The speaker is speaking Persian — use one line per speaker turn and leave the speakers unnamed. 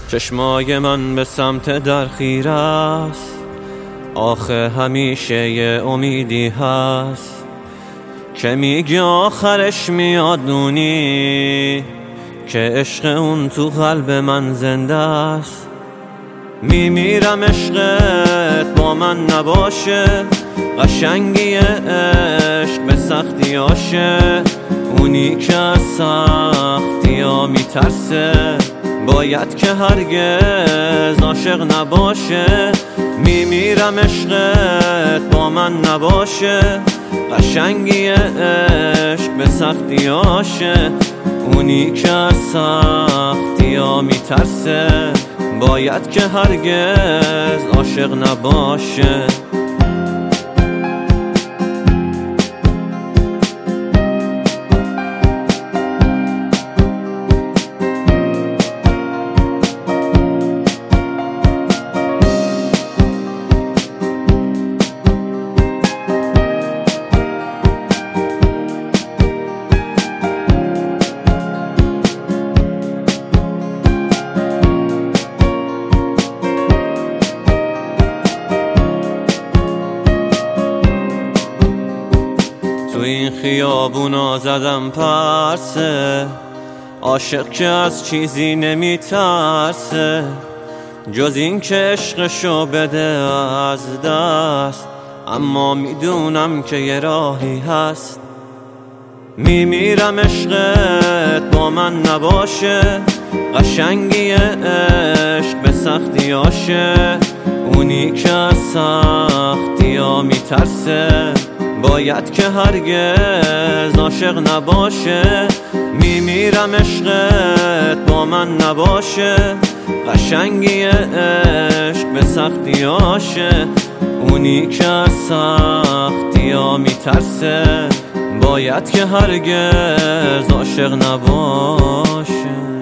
چشمای من به سمت در خیره است، آخه همیشه یه امیدی هست که میگی آخرش میادونی که عشق اون تو قلب من زنده است. میمیرم عشقت با من نباشه، قشنگی عشق به سختی آشه، اونی که از سختی ها میترسه باید که هرگز عاشق نباشه. میمیرم عشقت با من نباشه، قشنگی عشق به سختی آشه، اونی که از سختی ها میترسه باید که هرگز عاشق نباشه. تو این خیابونا زدم پرسه، عاشق که از چیزی نمیترسه جز این که عشقشو بده از دست، اما میدونم که یه راهی هست. میمیرم عشقت با من نباشه، قشنگی عشق به سختی آشه، اونی که از سختی ها میترسه باید که هرگز عاشق نباشه. میمیرم عشقت با من نباشه، قشنگی عشق به سختی آشه، اونی که از سختی ها میترسه باید که هرگز عاشق نباشه.